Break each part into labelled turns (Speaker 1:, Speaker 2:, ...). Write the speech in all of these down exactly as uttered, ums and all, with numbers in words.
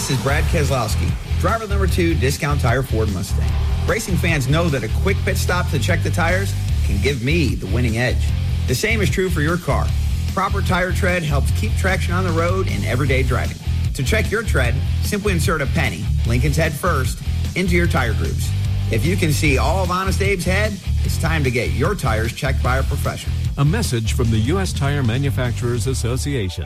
Speaker 1: This is Brad Keselowski, driver number two, Discount Tire Ford Mustang. Racing fans know that a quick pit stop to check the tires can give me the winning edge. The same is true for your car. Proper tire tread helps keep traction on the road in everyday driving. To check your tread, simply insert a penny, Lincoln's head first, into your tire grooves. If you can see all of Honest Abe's head, it's time to get your tires checked by a professional.
Speaker 2: A message from the U S Tire Manufacturers Association.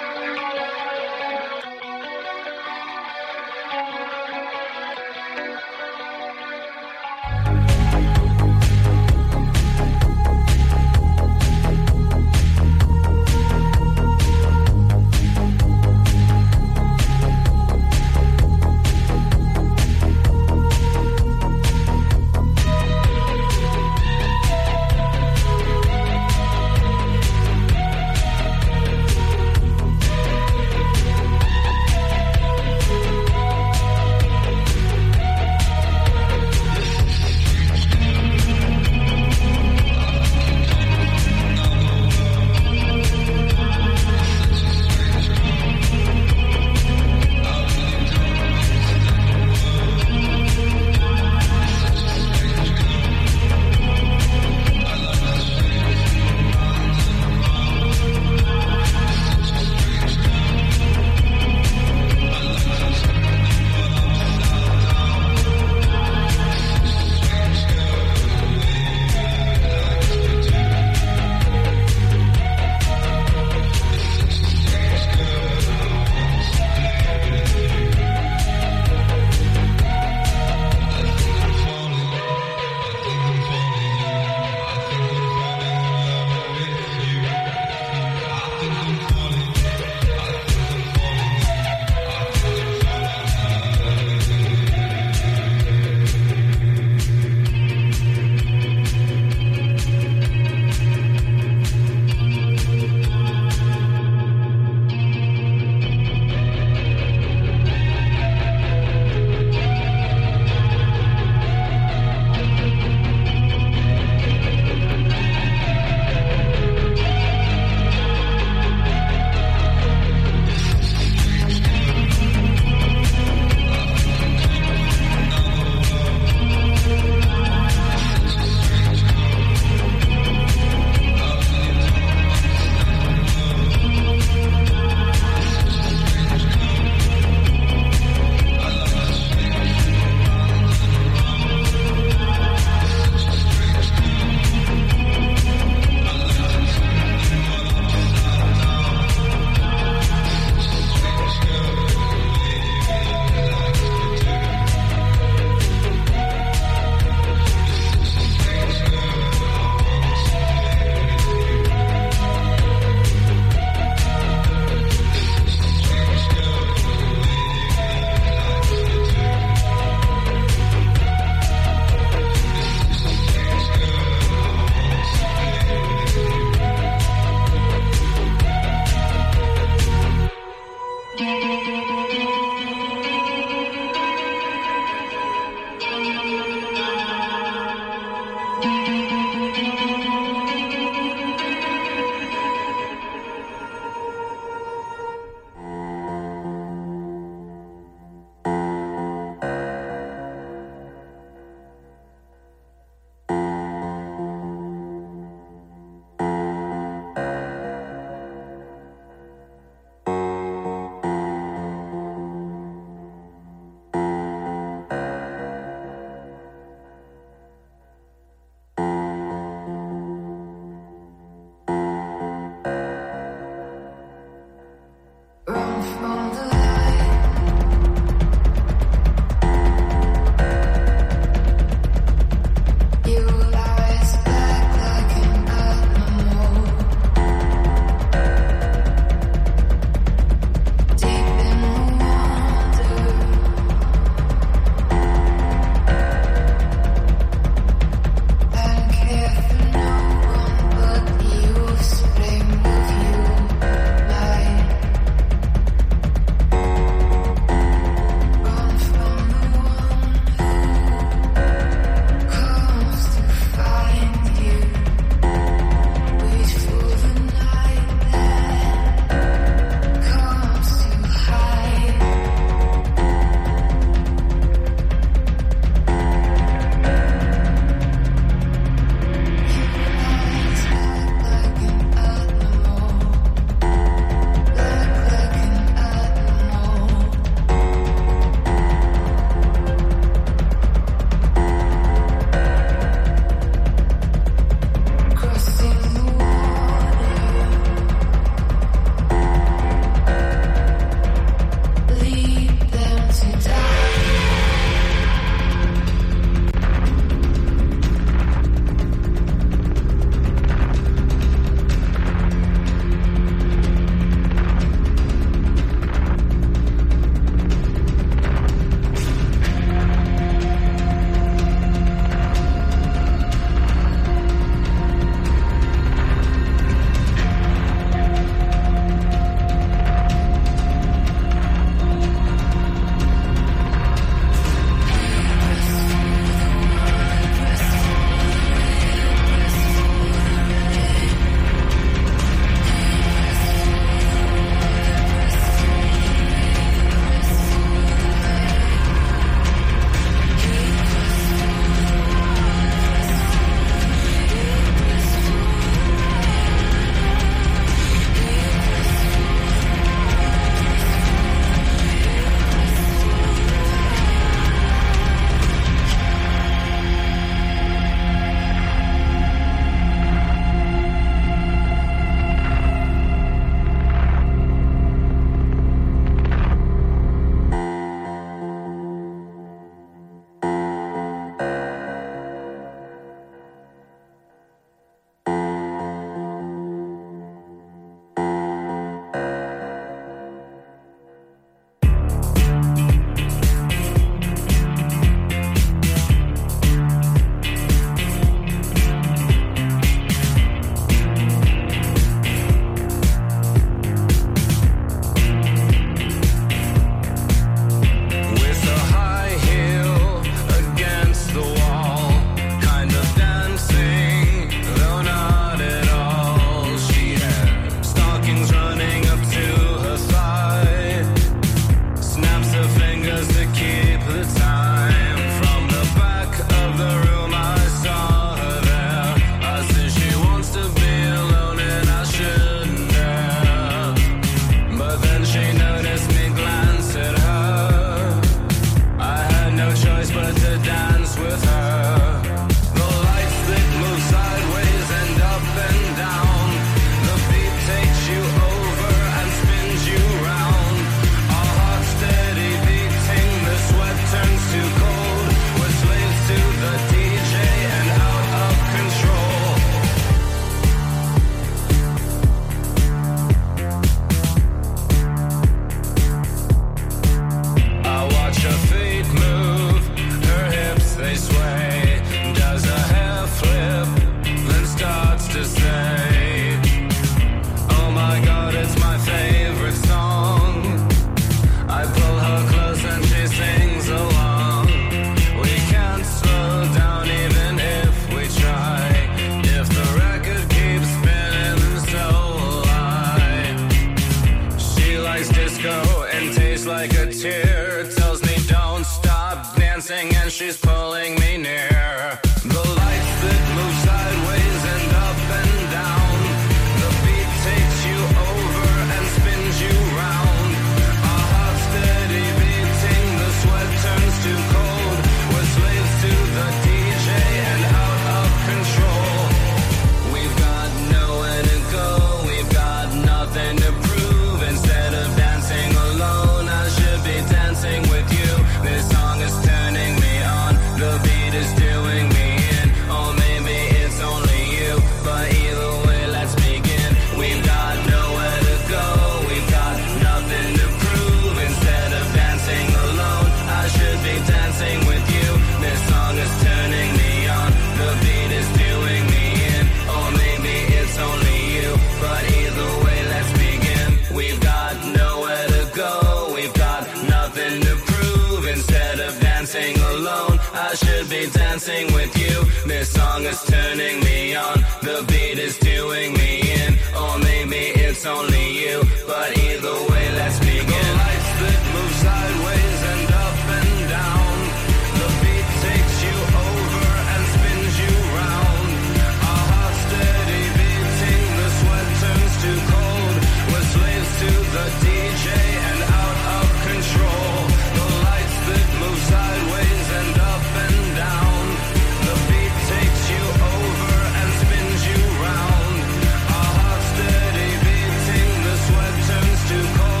Speaker 3: she's pulling me near. The lights that move sideways and up and down. The beat takes you over and spins you round. A heart steady beating, the sweat turns to cold. We're slaves to the D J and out of control. We've got nowhere to go, we've got nothing to prove. Instead of dancing alone, I should be dancing with you. This song is turning me on, the beat is doing me in. Or maybe it's only you, but either way, let's begin. We've got nowhere to go, we've got nothing to prove. Instead of dancing alone, I should be dancing with you. This song is turning me on, the beat is doing me in. Or maybe it's only you, but either way, let's begin. We've got nowhere to go, we've got nothing to prove. Instead of dancing alone, I should be dancing with you. This song is turning me on, the beat is doing me in. Or maybe it's only you, but either way, let's begin. The lights that move sideways and up and down. The beat takes you over and spins you round. A heart steady beating, the sweat turns to cold. We're slaves to the D J and out of control. The lights that move sideways and up and down. The beat takes you over and spins you round. A heart steady beating, the sweat turns to cold.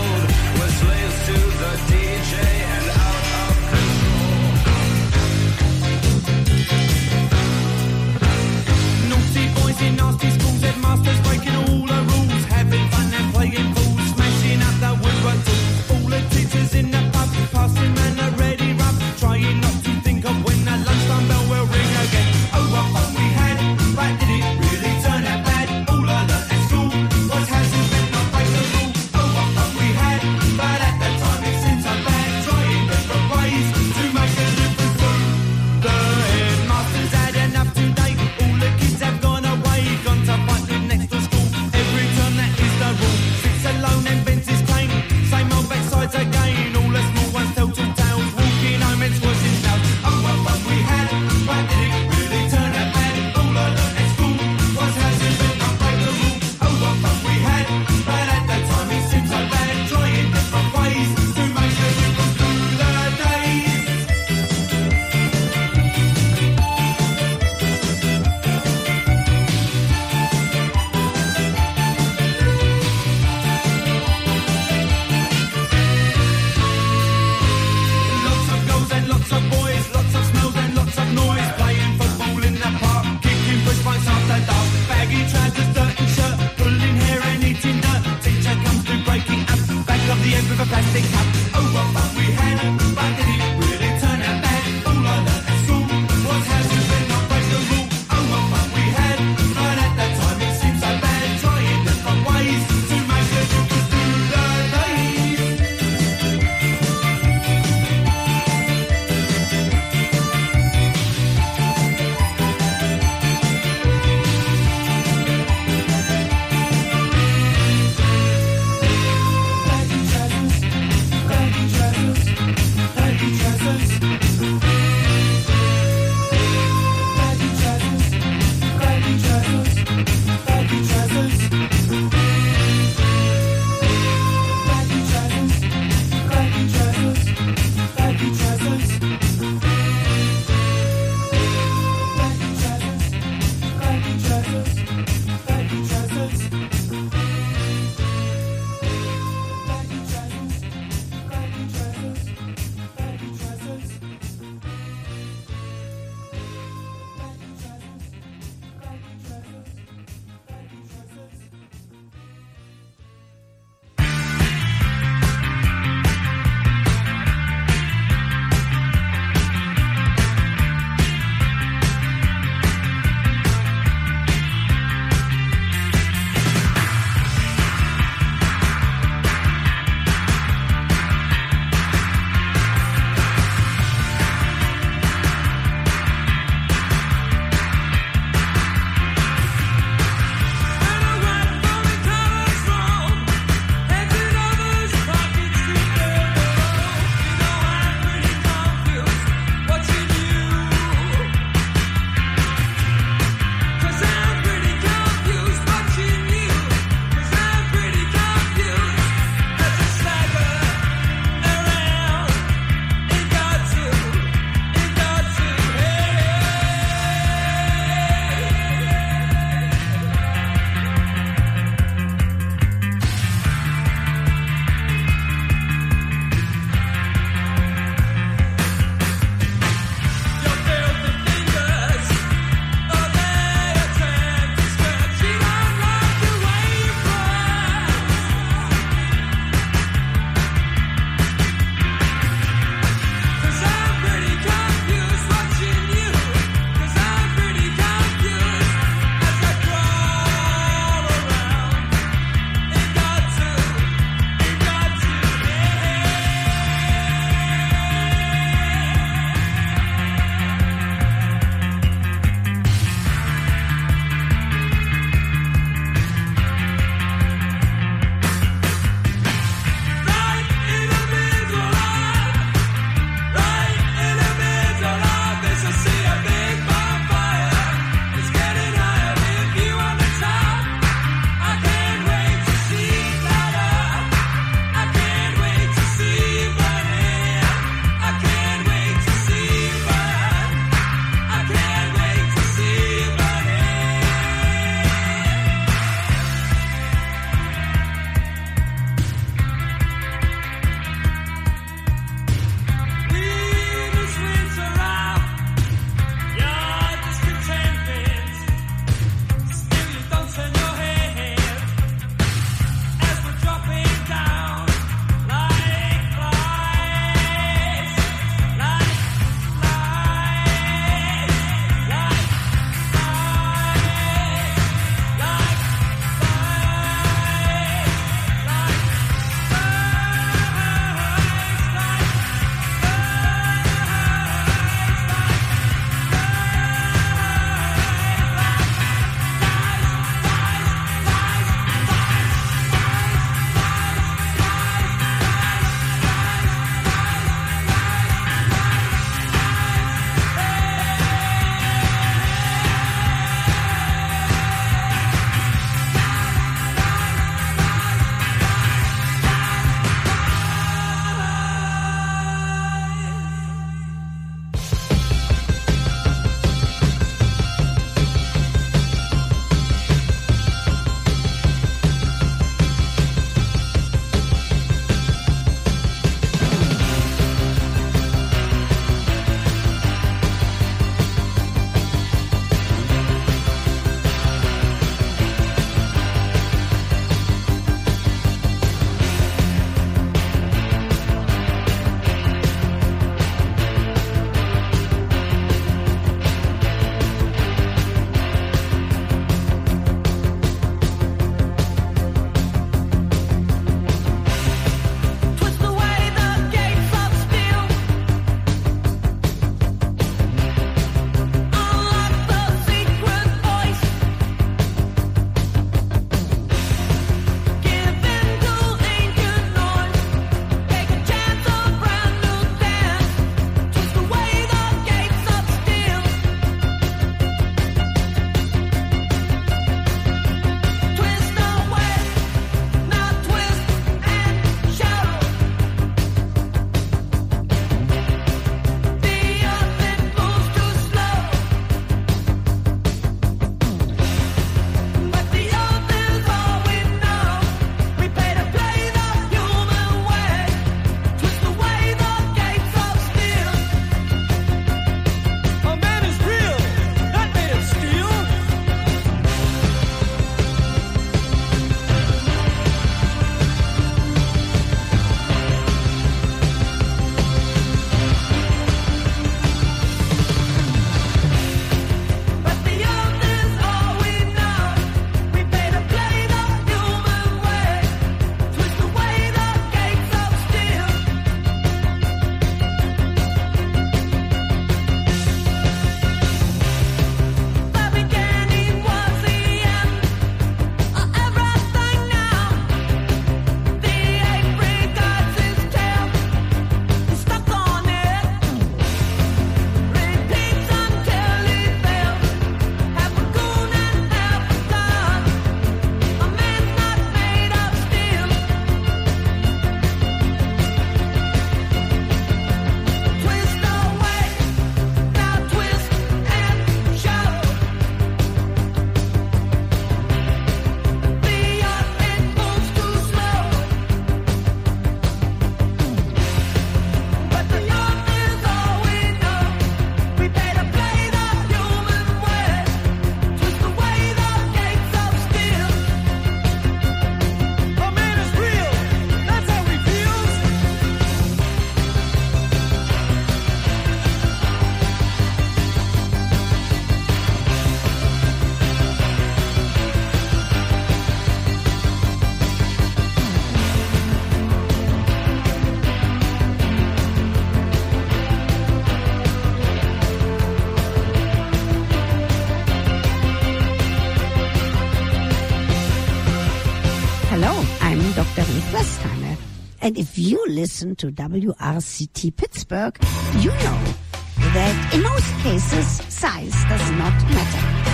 Speaker 4: first timer. And if you listen to W R C T Pittsburgh, you know that in most cases, size does not matter.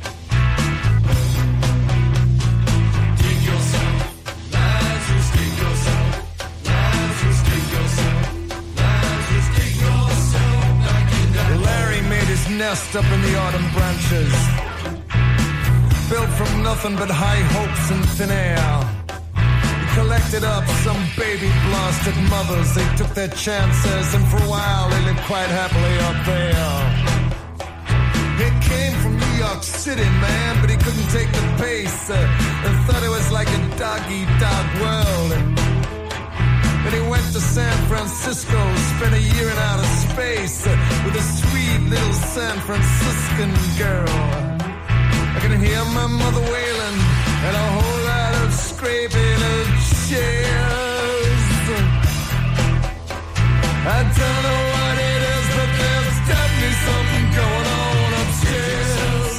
Speaker 5: Nest up in the autumn branches, built from nothing but high hopes and thin air. He collected up some baby blasted mothers. They took their chances, and for a while they lived quite happily up there. He came from New York City, man, but he couldn't take the pace, uh, and thought it was like a dog-eat-dog world. Then he went to San Francisco, spent a year in outer space uh, with a sweet little San Franciscan girl. I can hear my mother wailing and a whole lot of scraping of chairs. I don't know what it is, but there's definitely something going on upstairs.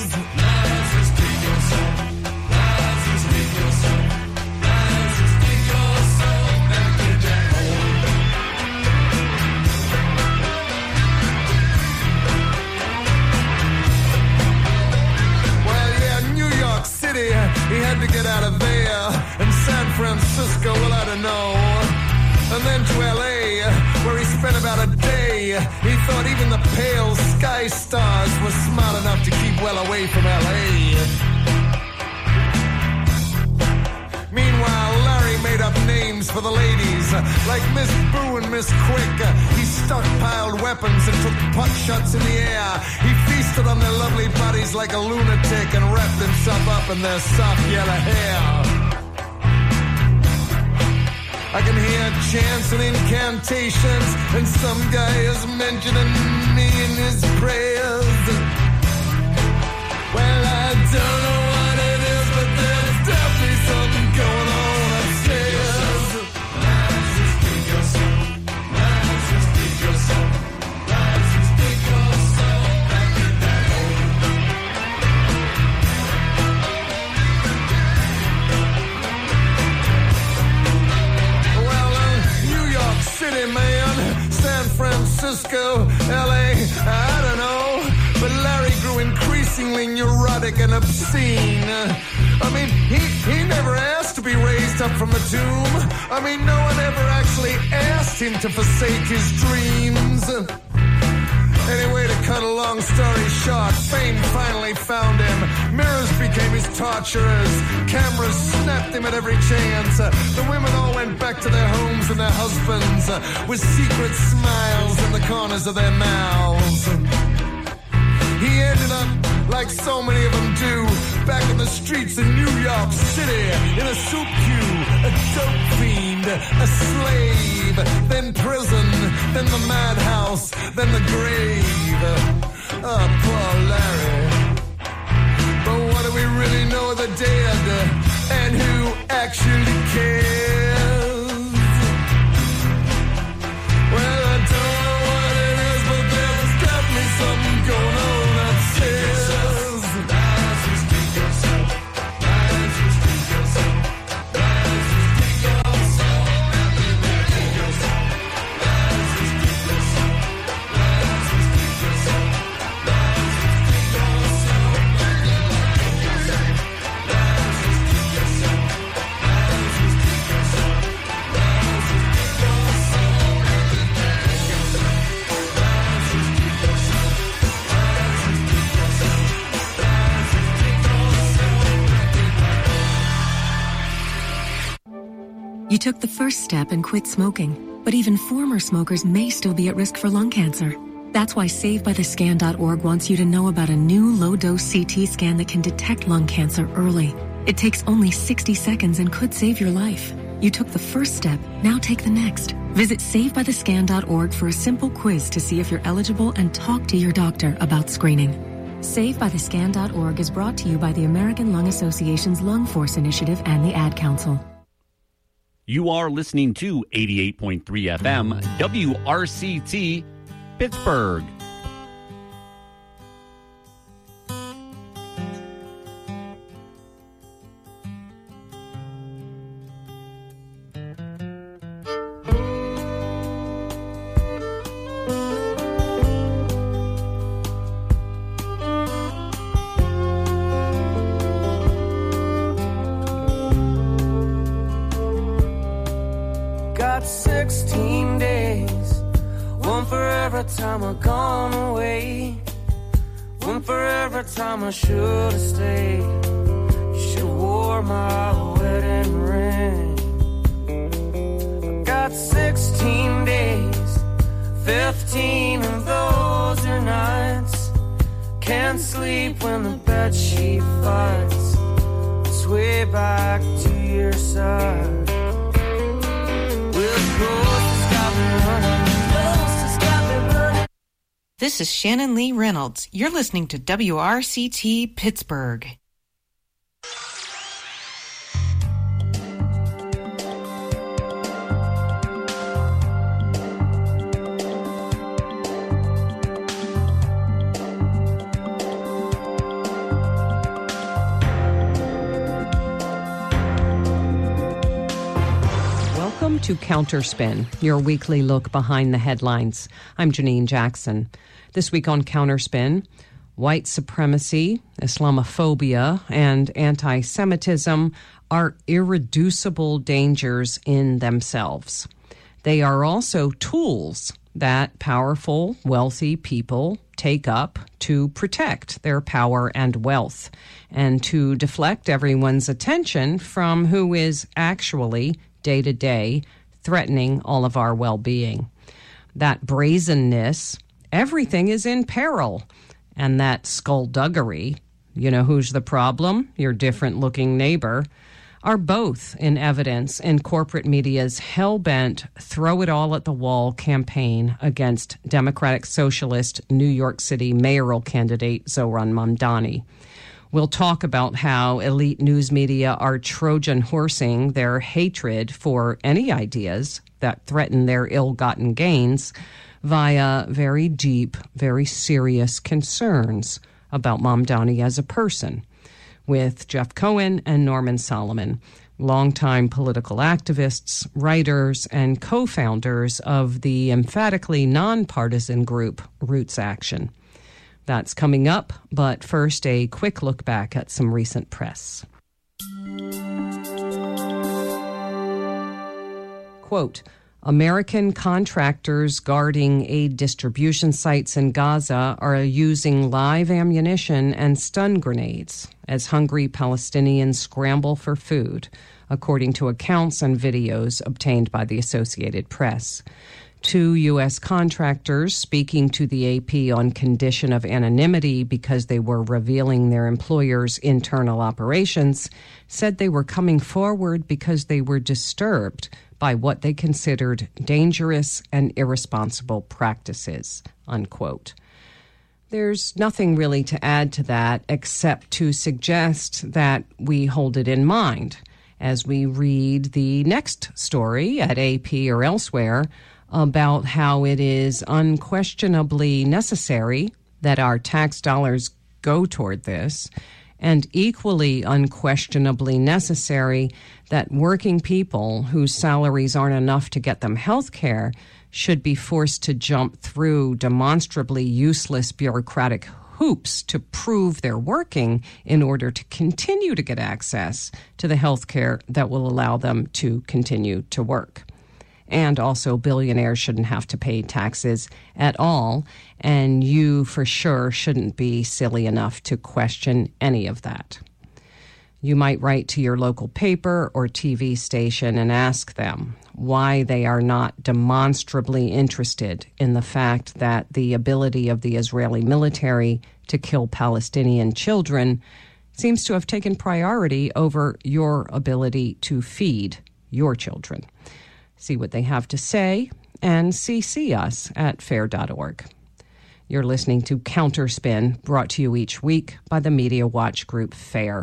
Speaker 5: He had to get out of there, and San Francisco, well, I don't know. And then to L A, where he spent about a day. He thought even the pale sky stars were smart enough to keep well away from L A. Meanwhile, Larry made up names for the ladies, like Miss Boo and Miss Quick. He stockpiled weapons and took pot shots in the air. He feasted on their lovely bodies like a lunatic and wrapped himself up in their soft yellow hair. I can hear chants and incantations, and some guy is mentioning me in his prayers. Well, I don't know what it is, but there's definitely something going on upstairs. City, man, San Francisco, L A, I don't know, but Larry grew increasingly neurotic and obscene. I mean, he, he never asked to be raised up from the tomb. I mean, no one ever actually asked him to forsake his dreams. Anyway, to cut a long story short, fame finally found him. Mirrors became his torturers. Cameras snapped him at every chance. Uh, the women all went back to their homes and their husbands uh, with secret smiles in the corners of their mouths. He ended up, like so many of them do, back in the streets in New York City, in a soup queue, a dope fiend, a slave, then prison, then the madhouse, then the grave. Oh, poor Larry. But what do we really know of the dead, and who actually cares? Well, I don't know what it is, but there's definitely something going on upstairs.
Speaker 6: You took the first step and quit smoking, but even former smokers may still be at risk for lung cancer. That's why Save By The Scan dot org wants you to know about a new low-dose C T scan that can detect lung cancer early. It takes only sixty seconds and could save your life. You took the first step, now take the next. Visit Save By The Scan dot org for a simple quiz to see if you're eligible and talk to your doctor about screening. Save By The Scan dot org is brought to you by the American Lung Association's Lung Force Initiative and the Ad Council.
Speaker 7: You are listening to eighty-eight point three F M, W R C T, Pittsburgh.
Speaker 3: time I gone away, when for every time I should have stayed, you should have wore my wedding ring. I got sixteen days, fifteen of those are nights. Can't sleep when the bedsheet fights. Sway back to your side. Well, close has got me running, close has got me running.
Speaker 8: This is Shannon Lee Reynolds. You're listening to W R C T Pittsburgh.
Speaker 9: Welcome to Counterspin, your weekly look behind the headlines. I'm Janine Jackson. This week on Counterspin, white supremacy, Islamophobia, and anti-Semitism are irreducible dangers in themselves. They are also tools that powerful, wealthy people take up to protect their power and wealth and to deflect everyone's attention from who is actually day to day, threatening all of our well-being. That brazenness, everything is in peril. And that skullduggery, you know who's the problem? Your different-looking neighbor, are both in evidence in corporate media's hell-bent, throw-it-all-at-the-wall campaign against Democratic Socialist New York City mayoral candidate Zohran Mamdani. We'll talk about how elite news media are Trojan horsing their hatred for any ideas that threaten their ill-gotten gains via very deep, very serious concerns about Mamdani as a person, with Jeff Cohen and Norman Solomon, longtime political activists, writers, and co-founders of the emphatically nonpartisan group Roots Action. That's coming up, but first a quick look back at some recent press. Quote, American contractors guarding aid distribution sites in Gaza are using live ammunition and stun grenades as hungry Palestinians scramble for food, according to accounts and videos obtained by the Associated Press. Two U S contractors speaking to the A P on condition of anonymity because they were revealing their employer's internal operations said they were coming forward because they were disturbed by what they considered dangerous and irresponsible practices, unquote. There's nothing really to add to that except to suggest that we hold it in mind as we read the next story at A P or elsewhere about how it is unquestionably necessary that our tax dollars go toward this, and equally unquestionably necessary that working people whose salaries aren't enough to get them health care should be forced to jump through demonstrably useless bureaucratic hoops to prove they're working in order to continue to get access to the health care that will allow them to continue to work. And also, billionaires shouldn't have to pay taxes at all, and you for sure shouldn't be silly enough to question any of that. You might write to your local paper or T V station and ask them why they are not demonstrably interested in the fact that the ability of the Israeli military to kill Palestinian children seems to have taken priority over your ability to feed your children. See what they have to say and C C us at fair dot org. You're listening to Counterspin, brought to you each week by the Media Watch Group FAIR.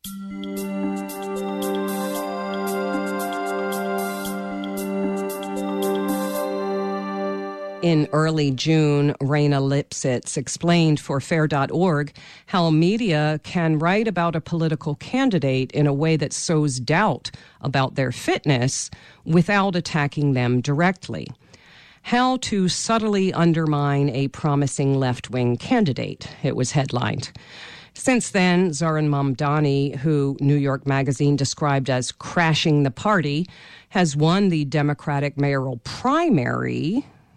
Speaker 9: In early June, Raina Lipsitz explained for fair dot org how media can write about a political candidate in a way that sows doubt about their fitness without attacking them directly. How to subtly undermine a promising left-wing candidate, it was headlined. Since then, Zohran Mamdani, who New York Magazine described as crashing the party, has won the Democratic mayoral primary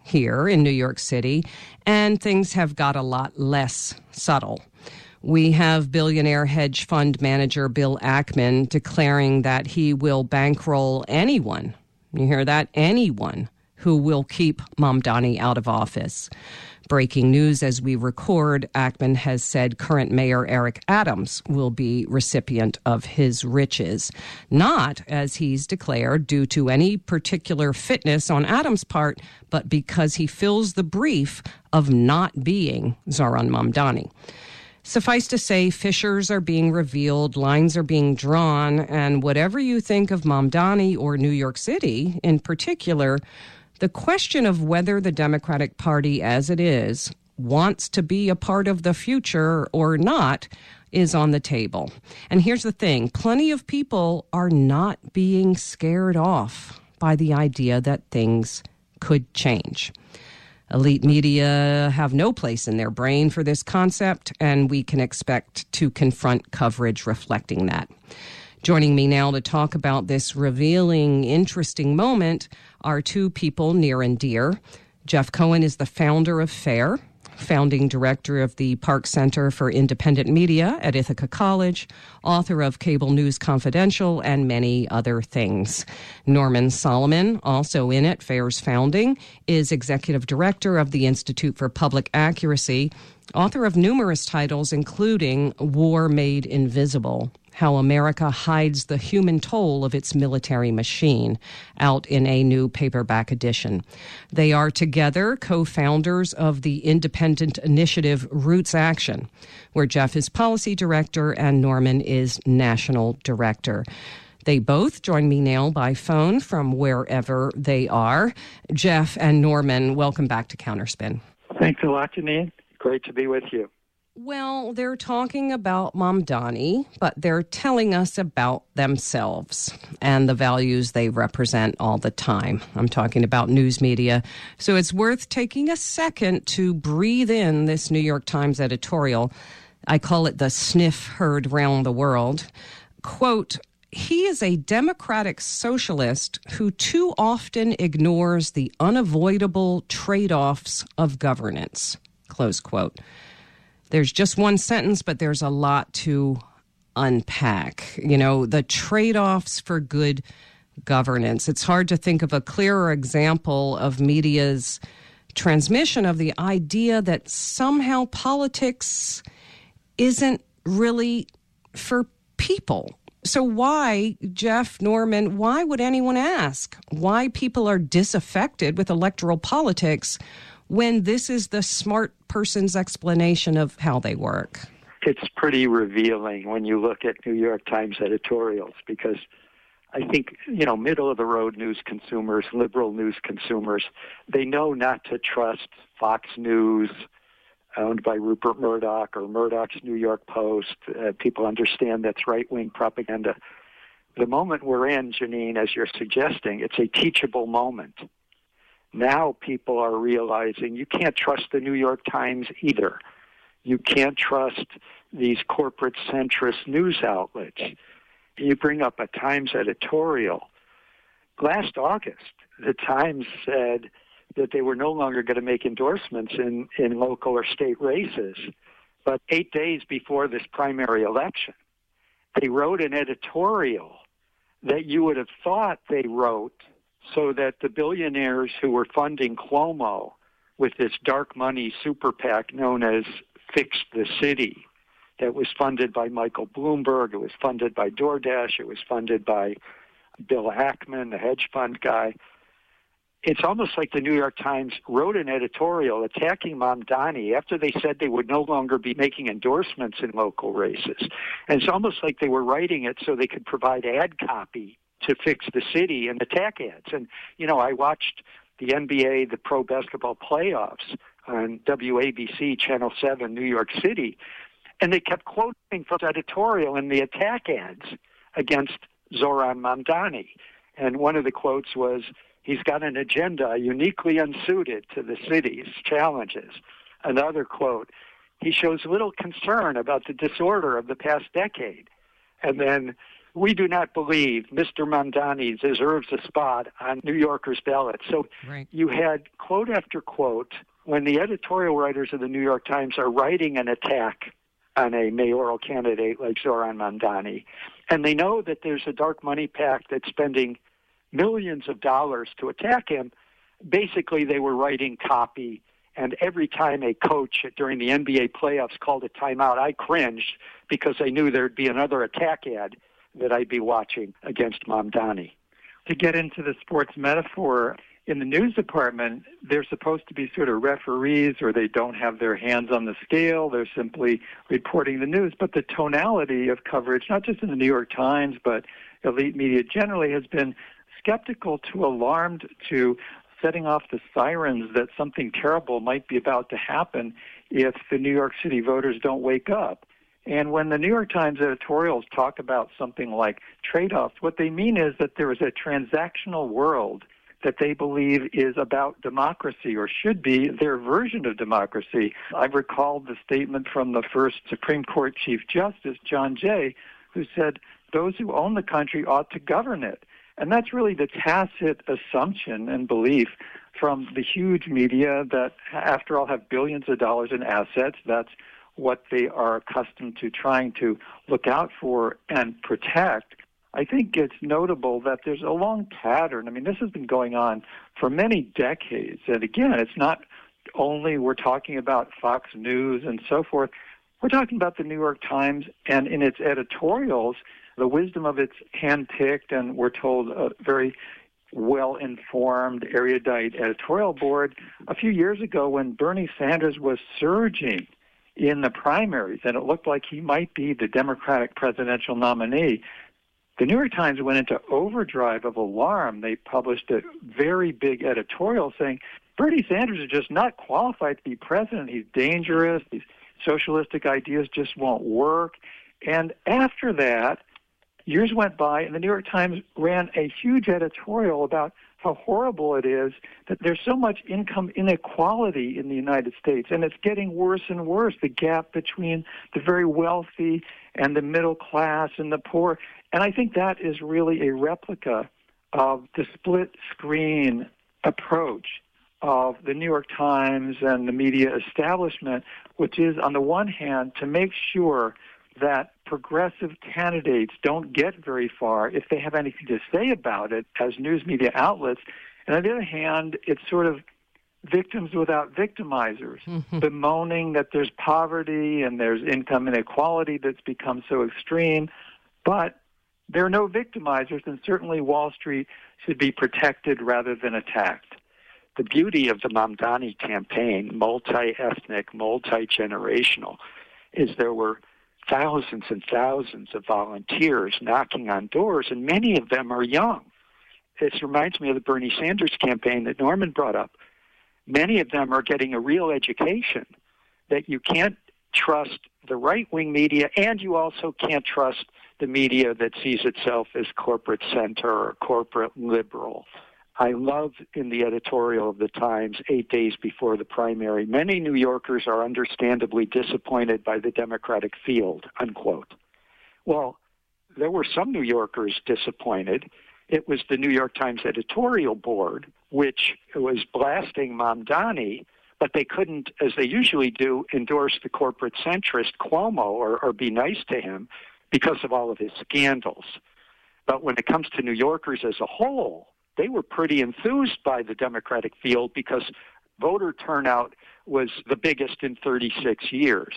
Speaker 9: here in New York City, and things have got a lot less subtle. We have billionaire hedge fund manager Bill Ackman declaring that he will bankroll anyone, you hear that, anyone who will keep Mamdani out of office. Breaking news as we record, Ackman has said current Mayor Eric Adams will be recipient of his riches. Not, as he's declared, due to any particular fitness on Adams' part, but because he fills the brief of not being Zohran Mamdani. Suffice to say, fissures are being revealed, lines are being drawn, and whatever you think of Mamdani or New York City in particular, the question of whether the Democratic Party as it is wants to be a part of the future or not is on the table. And here's the thing, plenty of people are not being scared off by the idea that things could change. Elite media have no place in their brain for this concept, and we can expect to confront coverage reflecting that. Joining me now to talk about this revealing, interesting moment are two people near and dear. Jeff Cohen is the founder of FAIR, founding director of the Park Center for Independent Media at Ithaca College, author of Cable News Confidential, and many other things. Norman Solomon, also in it, FAIR's founding, is executive director of the Institute for Public Accuracy, author of numerous titles, including War Made Invisible: How America Hides the Human Toll of Its Military Machine, out in a new paperback edition. They are together co-founders of the independent initiative Roots Action, where Jeff is policy director and Norman is national director. They both join me now by phone from wherever they are. Jeff and Norman, welcome back to Counterspin.
Speaker 10: Thanks a lot, Janine. Great to be with you.
Speaker 9: Well, they're talking about Mamdani, but they're telling us about themselves and the values they represent all the time. I'm talking about news media. So it's worth taking a second to breathe in this New York Times editorial. I call it the sniff heard round the world. Quote, "He is a democratic socialist who too often ignores the unavoidable trade-offs of governance." Close quote. There's just one sentence, but there's a lot to unpack. You know, the trade-offs for good governance. It's hard to think of a clearer example of media's transmission of the idea that somehow politics isn't really for people. So why, Jeff, Norman, why would anyone ask why people are disaffected with electoral politics when this is the smart person's explanation of how they work?
Speaker 10: It's pretty revealing when you look at New York Times editorials, because I think, you know, middle-of-the-road news consumers, liberal news consumers, they know not to trust Fox News, owned by Rupert Murdoch, or Murdoch's New York Post. Uh, people understand that's right-wing propaganda. The moment we're in, Janine, as you're suggesting, it's a teachable moment. Now people are realizing you can't trust the New York Times either. You can't trust these corporate centrist news outlets. You bring up a Times editorial. Last August, the Times said that they were no longer going to make endorsements in, in local or state races. But eight days before this primary election, they wrote an editorial that you would have thought they wrote so that the billionaires who were funding Cuomo with this dark money super PAC known as Fix the City, that was funded by Michael Bloomberg, it was funded by DoorDash, it was funded by Bill Ackman, the hedge fund guy. It's almost like the New York Times wrote an editorial attacking Mamdani after they said they would no longer be making endorsements in local races. And it's almost like they were writing it so they could provide ad copy to Fix the City and attack ads. And, you know, I watched the N B A, the pro basketball playoffs on W A B C, Channel seven, New York City, and they kept quoting from the editorial in the attack ads against Zohran Mamdani. And one of the quotes was, "He's got an agenda uniquely unsuited to the city's challenges." Another quote, "He shows little concern about the disorder of the past decade." And then we do not believe Mister Mamdani deserves a spot on New Yorker's ballot. So
Speaker 9: right.
Speaker 10: you had quote after quote when the editorial writers of the New York Times are writing an attack on a mayoral candidate like Zohran Mamdani, and they know that there's a dark money pact that's spending millions of dollars to attack him. Basically, they were writing copy, and every time a coach during the N B A playoffs called a timeout, I cringed because I knew there'd be another attack ad that I'd be watching against Mamdani.
Speaker 11: To get into the sports metaphor, in the news department, they're supposed to be sort of referees, or they don't have their hands on the scale. They're simply reporting the news. But the tonality of coverage, not just in the New York Times, but elite media generally, has been skeptical to alarmed to setting off the sirens that something terrible might be about to happen if the New York City voters don't wake up. And when the New York Times editorials talk about something like trade-offs, what they mean is that there is a transactional world that they believe is about democracy, or should be their version of democracy. I've recalled the statement from the first Supreme Court Chief Justice, John Jay, who said, those who own the country ought to govern it. And that's really the tacit assumption and belief from the huge media that, after all, have billions of dollars in assets. That's what they are accustomed to trying to look out for and protect. I think it's notable that there's a long pattern. I mean, this has been going on for many decades. And again, it's not only we're talking about Fox News and so forth. We're talking about the New York Times and in its editorials, the wisdom of its hand-picked and, we're told, a very well-informed, erudite editorial board. A few years ago, when Bernie Sanders was surging in the primaries and it looked like he might be the Democratic presidential nominee, the New York Times went into overdrive of alarm. They published a very big editorial saying, Bernie Sanders is just not qualified to be president. He's dangerous. These socialistic ideas just won't work. And after that, years went by, and the New York Times ran a huge editorial about how horrible it is that there's so much income inequality in the United States, and it's getting worse and worse, the gap between the very wealthy and the middle class and the poor. And I think that is really a replica of the split-screen approach of the New York Times and the media establishment, which is, on the one hand, to make sure that progressive candidates don't get very far if they have anything to say about it as news media outlets. And on the other hand, it's sort of victims without victimizers, mm-hmm. bemoaning that there's poverty and there's income inequality that's become so extreme. But there are no victimizers, and certainly Wall Street should be protected rather than attacked.
Speaker 10: The beauty of the Mamdani campaign, multi-ethnic, multi-generational, is there were thousands and thousands of volunteers knocking on doors, and many of them are young. This reminds me of the Bernie Sanders campaign that Norman brought up. Many of them are getting a real education that you can't trust the right-wing media, and you also can't trust the media that sees itself as corporate center or corporate liberal. I love in the editorial of the Times, eight days before the primary, many New Yorkers are understandably disappointed by the Democratic field, unquote. Well, there were some New Yorkers disappointed. It was the New York Times editorial board, which was blasting Mamdani, but they couldn't, as they usually do, endorse the corporate centrist Cuomo or, or be nice to him because of all of his scandals. But when it comes to New Yorkers as a whole, they were pretty enthused by the Democratic field because voter turnout was the biggest in thirty-six years.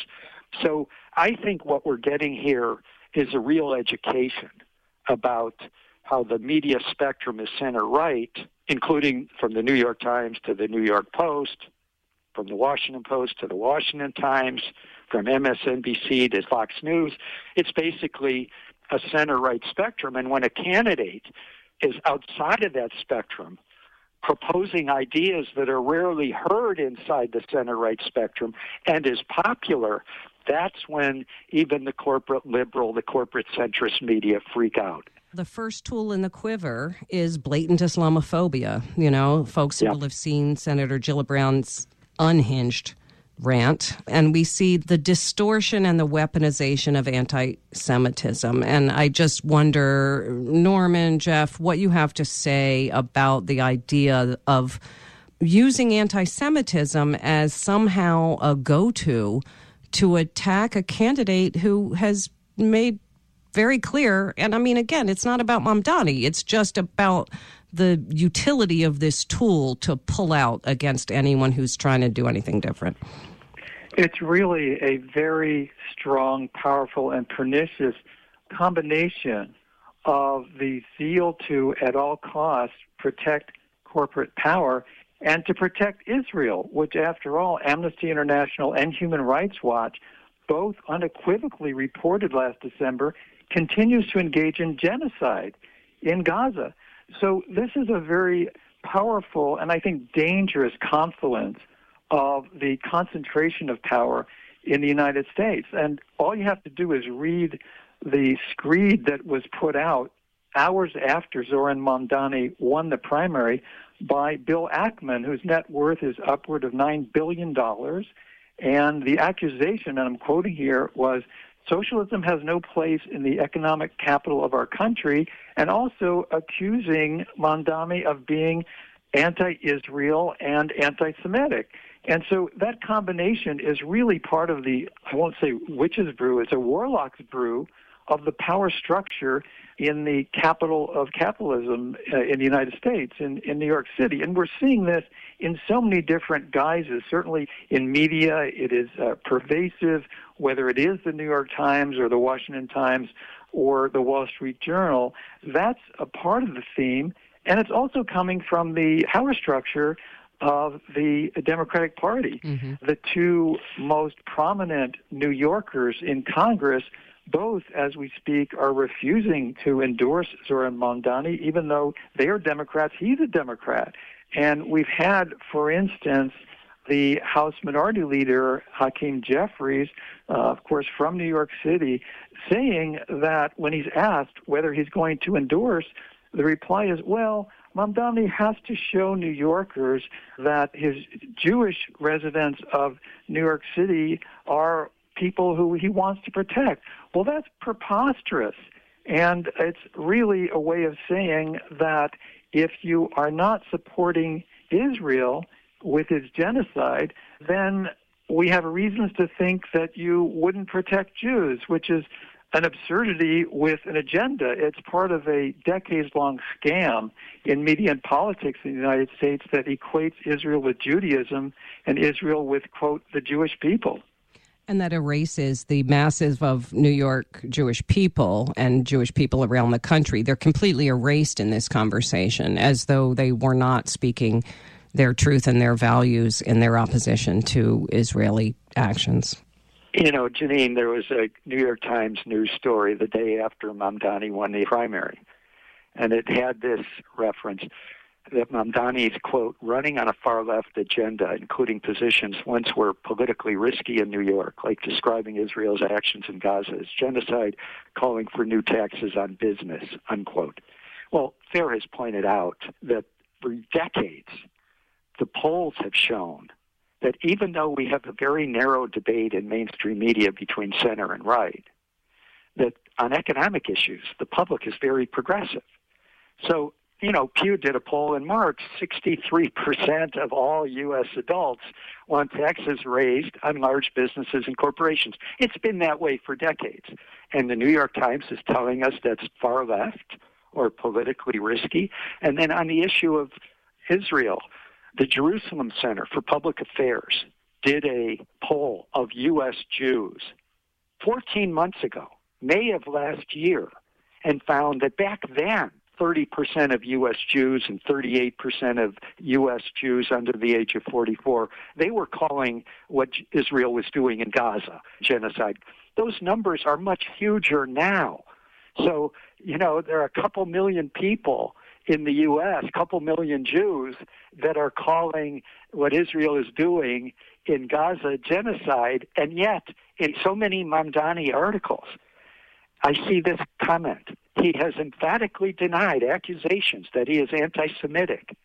Speaker 10: So I think what we're getting here is a real education about how the media spectrum is center-right, including from the New York Times to the New York Post, from the Washington Post to the Washington Times, from M S N B C to Fox News. It's basically a center-right spectrum, and when a candidate is outside of that spectrum, proposing ideas that are rarely heard inside the center-right spectrum and is popular, that's when even the corporate liberal, the corporate centrist media freak out.
Speaker 9: The first tool in the quiver is blatant Islamophobia. You know, folks
Speaker 10: yeah.
Speaker 9: will have seen Senator Gillibrand's unhinged rant, and we see the distortion and the weaponization of anti-Semitism. And I just wonder, Norman, Jeff, what you have to say about the idea of using anti-Semitism as somehow a go-to to attack a candidate who has made very clear, and I mean, again, it's not about Mamdani, it's just about the utility of this tool to pull out against anyone who's trying to do anything different.
Speaker 11: It's really a very strong, powerful, and pernicious combination of the zeal to, at all costs, protect corporate power and to protect Israel, which, after all, Amnesty International and Human Rights Watch both unequivocally reported last December continues to engage in genocide in Gaza. So this is a very powerful and I think dangerous confluence of the concentration of power in the United States. And all you have to do is read the screed that was put out hours after Zoran Mamdani won the primary by Bill Ackman, whose net worth is upward of nine billion dollars. And the accusation, and I'm quoting here, was socialism has no place in the economic capital of our country, and also accusing Mamdani of being anti-Israel and anti-Semitic. And so that combination is really part of the, I won't say witch's brew, it's a warlock's brew of the power structure in the capital of capitalism uh, in the United States, in, in New York City. And we're seeing this in so many different guises. Certainly in media, it is uh, pervasive, whether it is the New York Times or the Washington Times or the Wall Street Journal. That's a part of the theme. And it's also coming from the power structure of the Democratic Party. Mm-hmm. The two most prominent New Yorkers in Congress, both, as we speak, are refusing to endorse Zoran Mamdani, even though they are Democrats. He's a Democrat. And we've had, for instance, the House Minority Leader, Hakeem Jeffries, uh, of course, from New York City, saying that when he's asked whether he's going to endorse, the reply is, well, Mamdani has to show New Yorkers that his Jewish residents of New York City are people who he wants to protect. Well, that's preposterous. And it's really a way of saying that if you are not supporting Israel with its genocide, then we have reasons to think that you wouldn't protect Jews, which is an absurdity with an agenda. It's part of a decades-long scam in media and politics in the United States that equates Israel with Judaism and Israel with, quote, the Jewish people.
Speaker 9: And that erases the masses of New York Jewish people and Jewish people around the country. They're completely erased in this conversation, as though they were not speaking their truth and their values in their opposition to Israeli actions.
Speaker 10: You know, Janine, there was a New York Times news story the day after Mamdani won the primary, and it had this reference that Mamdani's, quote, running on a far-left agenda, including positions once were politically risky in New York, like describing Israel's actions in Gaza as genocide, calling for new taxes on business, unquote. Well, Fair has pointed out that for decades, the polls have shown that even though we have a very narrow debate in mainstream media between center and right, that on economic issues, the public is very progressive. So, you know, Pew did a poll in March, sixty-three percent of all U S adults want taxes raised on large businesses and corporations. It's been that way for decades. And the New York Times is telling us that's far left or politically risky. And then on the issue of Israel, the Jerusalem Center for Public Affairs did a poll of U S Jews fourteen months ago, May of last year, and found that back then, thirty percent of U S Jews and thirty-eight percent of U S Jews under the age of forty-four, they were calling what Israel was doing in Gaza genocide. Those numbers are much huger now. So, you know, there are a couple million people in the U S, a couple million Jews that are calling what Israel is doing in Gaza genocide, and yet in so many Mamdani articles, I see this comment. He has emphatically denied accusations that he is anti-Semitic.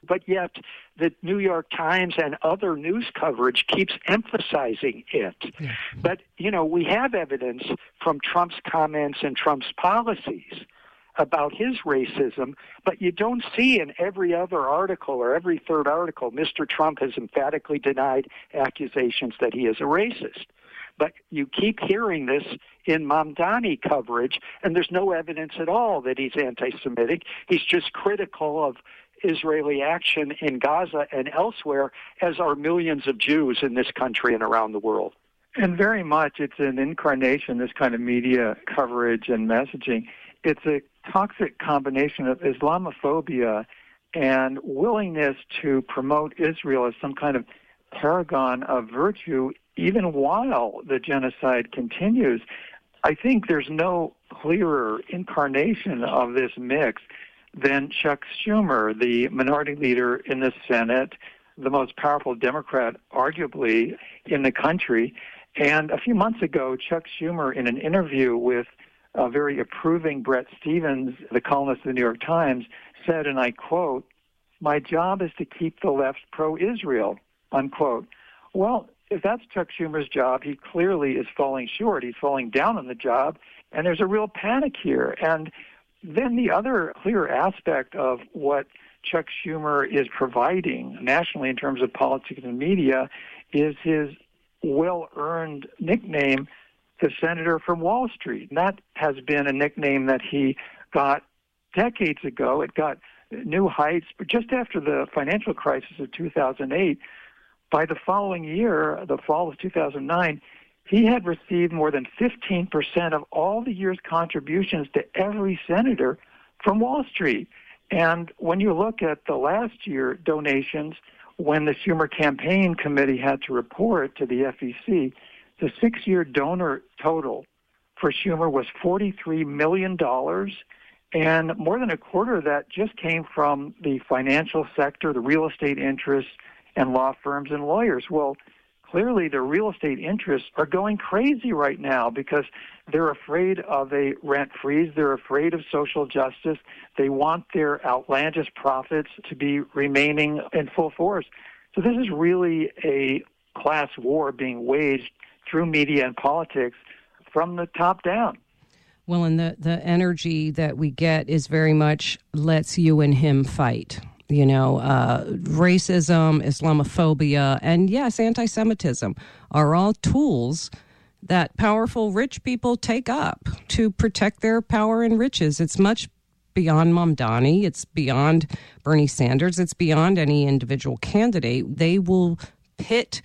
Speaker 10: but yet the New York Times and other news coverage keeps emphasizing it. Yeah. But, you know, we have evidence from Trump's comments and Trump's policies about his racism, but you don't see in every other article or every third article, Mister Trump has emphatically denied accusations that he is a racist. But you keep hearing this in Mamdani coverage, and there's no evidence at all that he's anti-Semitic. He's just critical of Israeli action in Gaza and elsewhere, as are millions of Jews in this country and around the world.
Speaker 11: And very much, it's an incarnation, this kind of media coverage and messaging. It's a toxic combination of Islamophobia and willingness to promote Israel as some kind of paragon of virtue, even while the genocide continues. I think there's no clearer incarnation of this mix than Chuck Schumer, the minority leader in the Senate, the most powerful Democrat, arguably, in the country. And a few months ago, Chuck Schumer, in an interview with a very approving Bret Stephens, the columnist of the New York Times, said, and I quote, "My job is to keep the left pro-Israel," unquote. Well, if that's Chuck Schumer's job, he clearly is falling short. He's falling down on the job, and there's a real panic here. And then the other clear aspect of what Chuck Schumer is providing nationally in terms of politics and media is his well-earned nickname, the senator from Wall Street. And that has been a nickname that he got decades ago. It got new heights, but just after the financial crisis of two thousand eight, by the following year, the fall of two thousand nine, he had received more than fifteen percent of all the year's contributions to every senator from Wall Street. And when you look at the last year donations, when the Schumer campaign committee had to report to the F E C, the six-year donor total for Schumer was forty-three million dollars, and more than a quarter of that just came from the financial sector, the real estate interests, and law firms and lawyers. Well, clearly the real estate interests are going crazy right now because they're afraid of a rent freeze. They're afraid of social justice. They want their outlandish profits to be remaining in full force. So this is really a class war being waged through media and politics from the top down.
Speaker 9: Well, and the, the energy that we get is very much let's you and him fight. You know, uh, racism, Islamophobia, and yes, anti-Semitism are all tools that powerful rich people take up to protect their power and riches. It's much beyond Mamdani. It's beyond Bernie Sanders. It's beyond any individual candidate. They will pit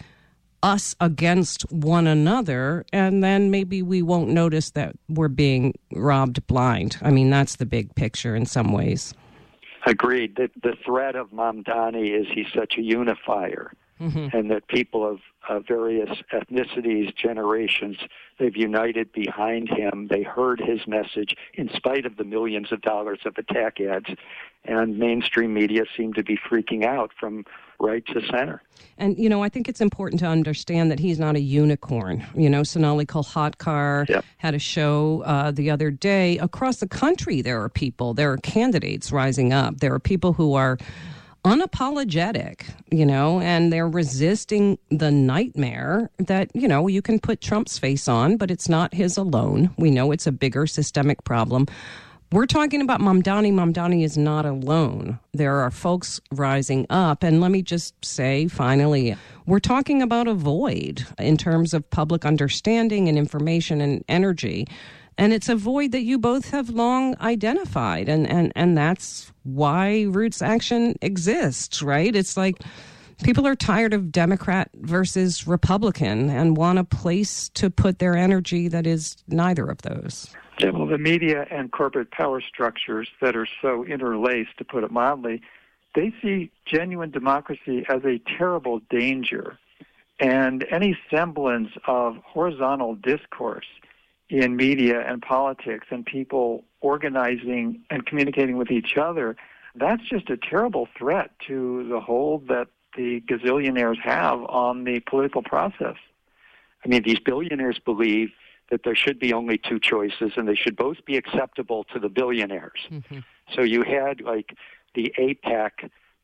Speaker 9: us against one another, and then maybe we won't notice that we're being robbed blind. I mean, that's the big picture in some ways.
Speaker 10: Agreed. The, the threat of Mamdani is he's such a unifier, mm-hmm. and that people of uh, various ethnicities, generations, they've united behind him. They heard his message in spite of the millions of dollars of attack ads, and mainstream media seem to be freaking out from right to center.
Speaker 9: And, you know, I think it's important to understand that he's not a unicorn. You know, Sonali Kolhatkar yep. had a show uh, the other day. Across the country, there are people, there are candidates rising up. There are people who are unapologetic, you know, and they're resisting the nightmare that, you know, you can put Trump's face on, but it's not his alone. We know it's a bigger systemic problem. We're talking about Mamdani. Mamdani is not alone. There are folks rising up. And let me just say, finally, we're talking about a void in terms of public understanding and information and energy. And it's a void that you both have long identified. And, and, and that's why Roots Action exists, right? It's like people are tired of Democrat versus Republican and want a place to put their energy that is neither of those.
Speaker 11: Yeah, well, the media and corporate power structures that are so interlaced, to put it mildly, they see genuine democracy as a terrible danger. And any semblance of horizontal discourse in media and politics and people organizing and communicating with each other, that's just a terrible threat to the hold that the gazillionaires have on the political process.
Speaker 10: I mean, these billionaires believe that there should be only two choices, and they should both be acceptable to the billionaires. Mm-hmm. So you had, like, the AIPAC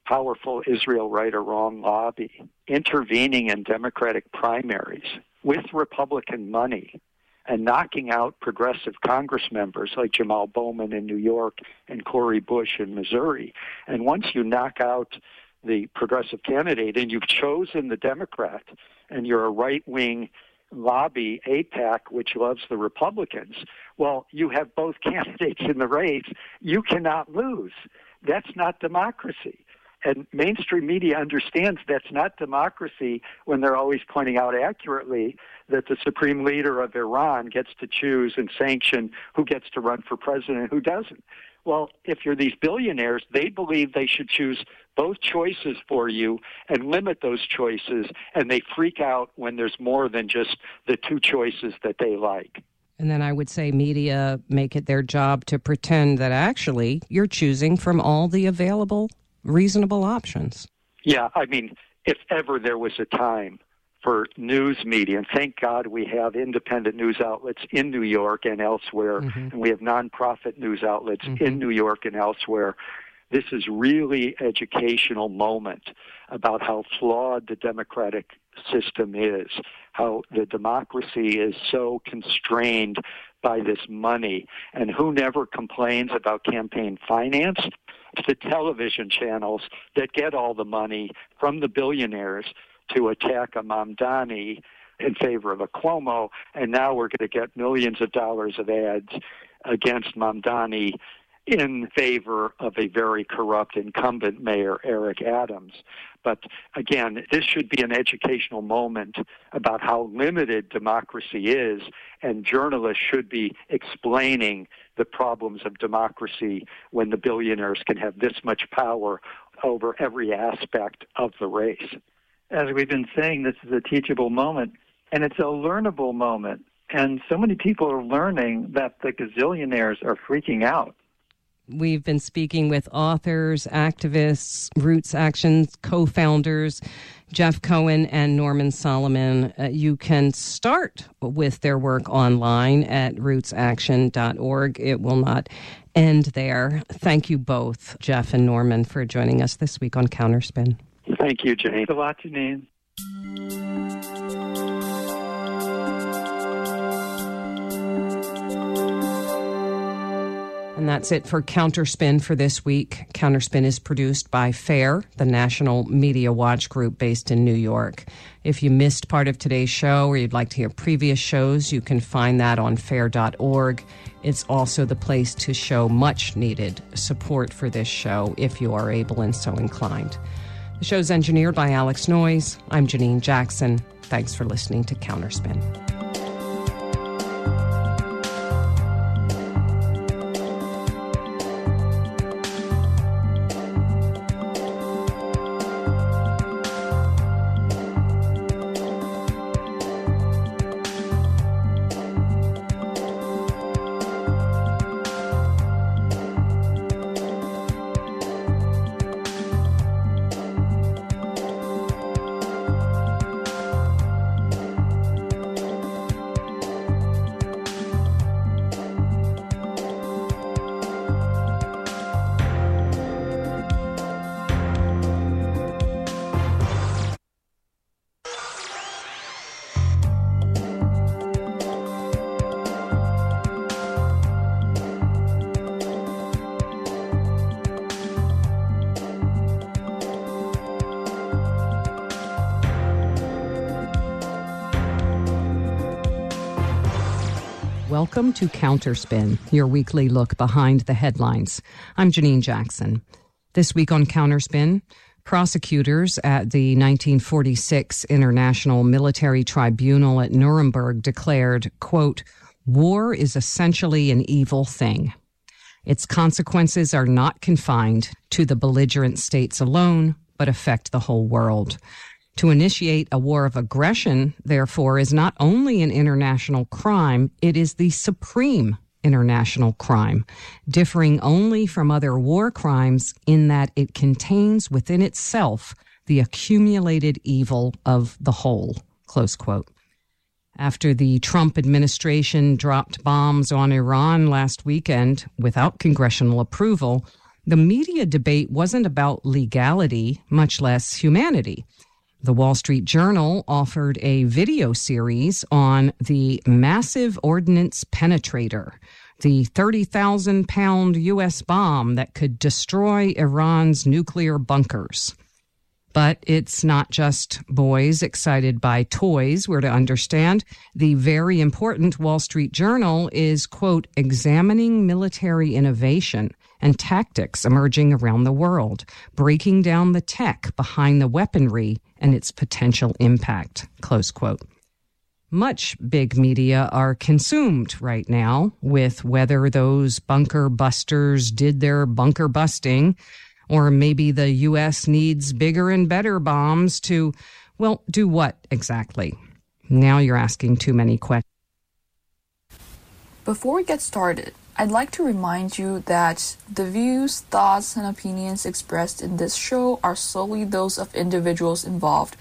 Speaker 10: powerful Israel right or wrong lobby intervening in Democratic primaries with Republican money and knocking out progressive Congress members like Jamal Bowman in New York and Cori Bush in Missouri. And once you knock out the progressive candidate and you've chosen the Democrat and you're a right-wing lobby, AIPAC, which loves the Republicans, well, you have both candidates in the race. You cannot lose. That's not democracy. And mainstream media understands that's not democracy when they're always pointing out accurately that the supreme leader of Iran gets to choose and sanction who gets to run for president and who doesn't. Well, if you're these billionaires, they believe they should choose both choices for you and limit those choices, and they freak out when there's more than just the two choices that they like.
Speaker 9: And then I would say media make it their job to pretend that actually you're choosing from all the available reasonable options.
Speaker 10: Yeah, I mean, if ever there was a time for news media, and thank God we have independent news outlets in New York and elsewhere, mm-hmm. and we have nonprofit news outlets mm-hmm. in New York and elsewhere. This is really educational moment about how flawed the democratic system is, how the democracy is so constrained by this money, and who never complains about campaign finance? It's the television channels that get all the money from the billionaires to attack a Mamdani in favor of a Cuomo, and now we're going to get millions of dollars of ads against Mamdani in favor of a very corrupt incumbent mayor, Eric Adams. But again, this should be an educational moment about how limited democracy is, and journalists should be explaining the problems of democracy when the billionaires can have this much power over every aspect of the race.
Speaker 11: As we've been saying, this is a teachable moment, and it's a learnable moment. And so many people are learning that the gazillionaires are freaking out.
Speaker 9: We've been speaking with authors, activists, Roots Action's co-founders, Jeff Cohen and Norman Solomon. Uh, you can start with their work online at roots action dot org. It will not end there. Thank you both, Jeff and Norman, for joining us this week on Counterspin.
Speaker 10: Thank you, Janine.
Speaker 11: Thanks a lot, Janine.
Speaker 9: And that's it for Counterspin for this week. Counterspin is produced by FAIR, the National Media Watch Group based in New York. If you missed part of today's show or you'd like to hear previous shows, you can find that on fair dot org. It's also the place to show much needed support for this show if you are able and so inclined. The show's engineered by Alex Noyes. I'm Janine Jackson. Thanks for listening to Counterspin. Welcome to Counterspin, your weekly look behind the headlines. I'm Janine Jackson. This week on Counterspin, prosecutors at the nineteen forty-six International Military Tribunal at Nuremberg declared, quote, "War is essentially an evil thing. Its consequences are not confined to the belligerent states alone, but affect the whole world. To initiate a war of aggression, therefore, is not only an international crime, it is the supreme international crime, differing only from other war crimes in that it contains within itself the accumulated evil of the whole," close quote. After the Trump administration dropped bombs on Iran last weekend without congressional approval, the media debate wasn't about legality, much less humanity. The Wall Street Journal offered a video series on the Massive Ordnance Penetrator, the thirty thousand pound U S bomb that could destroy Iran's nuclear bunkers. But it's not just boys excited by toys. We're to understand the very important Wall Street Journal is, quote, examining military innovation and tactics emerging around the world, breaking down the tech behind the weaponry and its potential impact, close quote. Much big media are consumed right now with whether those bunker busters did their bunker busting, or maybe the U S needs bigger and better bombs to, well, do what exactly? Now you're asking too many questions.
Speaker 12: Before we get started, I'd like to remind you that the views, thoughts, and opinions expressed in this show are solely those of individuals involved